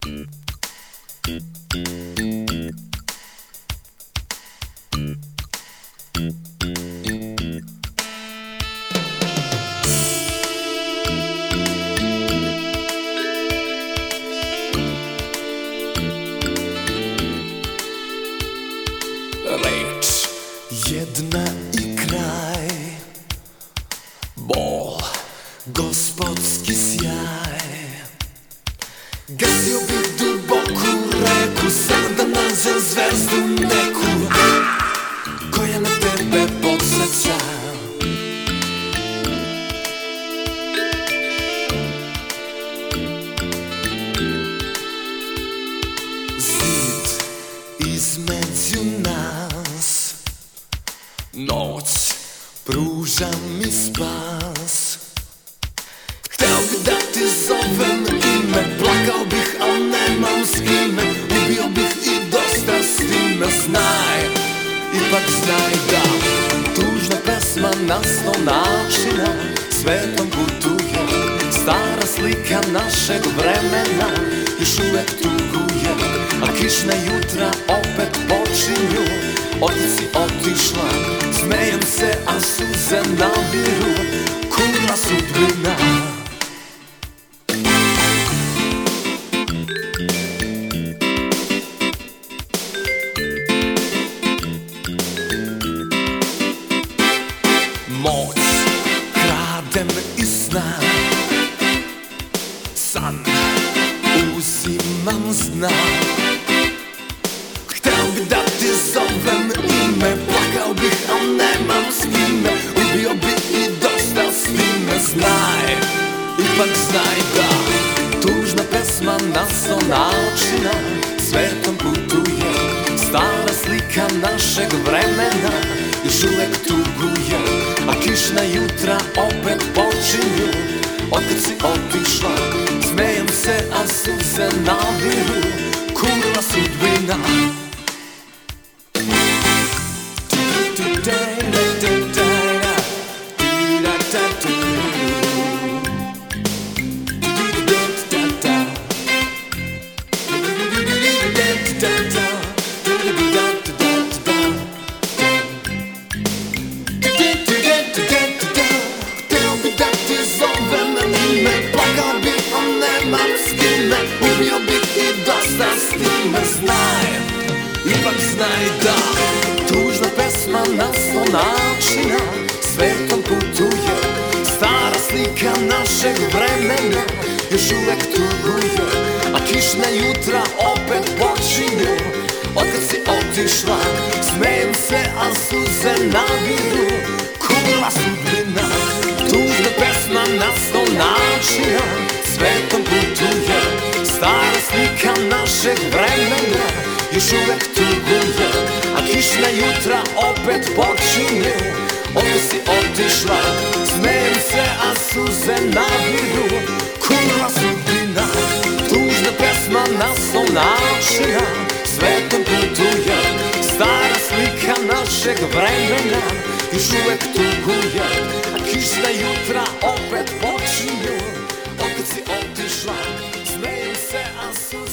Reč jedna i kraj, bol, gospodski sjaj. Gasio bih duboku reku, sam da nađem zvezdu neku koja na tebe podsjeća. Zid između nas, noć pruža mi spas. Hteo bih da ti zovem ime, plakao bih, al nemam s kime. Ubio bih i dosta s time, znaj, ipak znaj da tužna pesma na 100 načina svetom putuje. Stara slika našeg vremena još uvek tuguje, a kišna jutra opet počinju. Otkud si otišla, smejem se, a suze nabiru, kurva sudbina. Moć kradem iz sna, san uzimam zna. Hteo bih da ti zovem ime, plakao bih, al nemam s kime. Ubio bih i dosta s time, znaj, ipak znaj da tužna pesma na 100 načina svetom putuje. Stara slika našeg vremena još uvek tuguje, a kišna jutra opet počinju. Otkad si otišla, smejem se, a suze nabiru, kurva sudbina. Ubio bih i dosta s time, znaj, ipak znaj da tužna pesma na 100 načina svetom putuje. Stara slika našeg vremena još uvek tuguje, a kišna jutra opet počinju. Otkad si otišla, smejem se, a suze nabiru, kurva sudbina. Tužna pesma na 100 načina svetom putuje. Stara slika našeg vremena još uvek tuguje, a kišna jutra opet počinju. Otkad si otišla, smejem se, a suze nabiru, kurva sudbina. Tužna pesma na 100 načina svetom putuje. Stara slika našeg vremena još uvek tuguje, a kišna jutra opet počinju. Otkad si otišla, smejem se, a suze